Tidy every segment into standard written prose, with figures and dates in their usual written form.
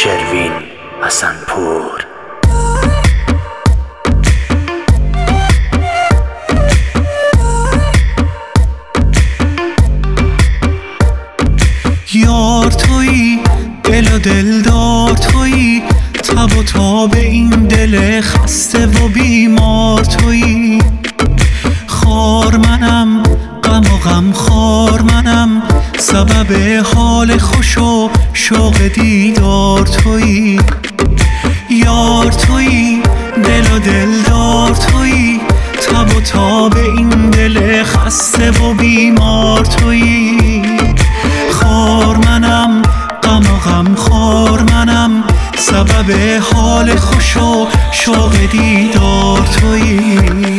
شروین حسنپور. یار تویی، دل و دلدار تویی، تب و تاب این دل خسته و بیمار تویی. خار منم، غم و غم خار منم، سبب حال خوش و شوق دیدار تویی. یار تویی، دل و دلدار تویی، تب و تاب این دل خسته و بیمار تویی. خار منم، غم و غم خار منم، سبب حال خوش و شوق دیدار تویی.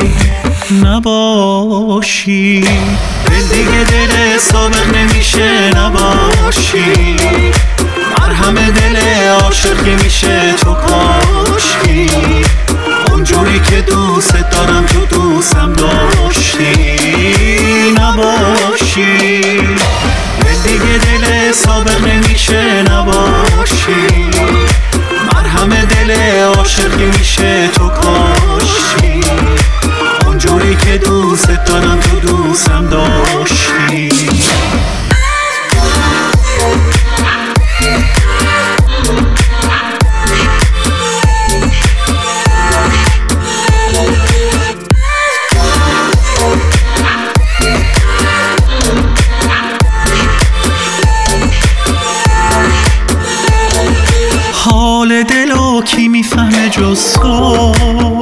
نباشی دل دیگه دل سابق نمیشه، نباشی مرهم دل عاشق که میشه تو کاشی. اونجوری که دوست دارم تو دوستم داشتی. نباشی دل دیگه دل سابق نمیشه، نباشی مرهم دل عاشق که میشه تو کاشی. اونجوری که دوست دارم تو دوستم داشتی. حال دلو کی میفهمه جز تو،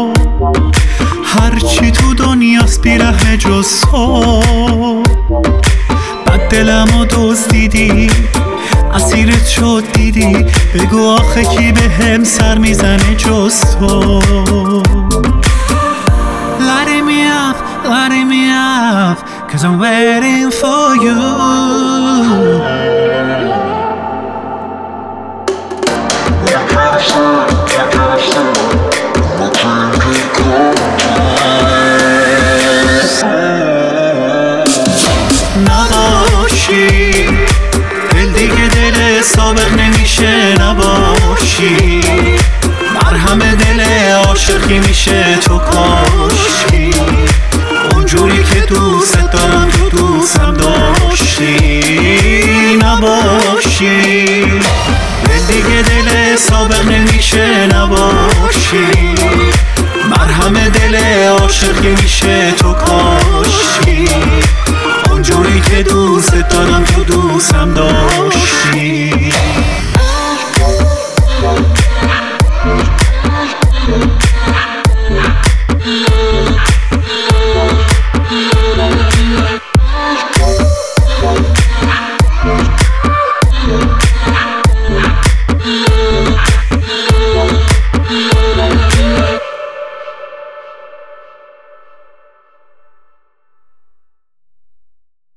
هرچی تو دنیاست بیرحمه جز تو. بد دلمو دزدیدی، اسیرت شد دیدی، بگو آخه کی به هم سر میزنه جز تو. Lighting me up, lighting me up, 'cause I'm waiting for you. نباشی دل دیگه دل سابق نمیشه، نباشی مرهم دل عاشقی میشه تو کاشی. اونجوری که دوست دارم تو دوستم داشتی. نباشی دل دیگه دل سابق نمیشه، نباشی مرهم دل عاشقی میشه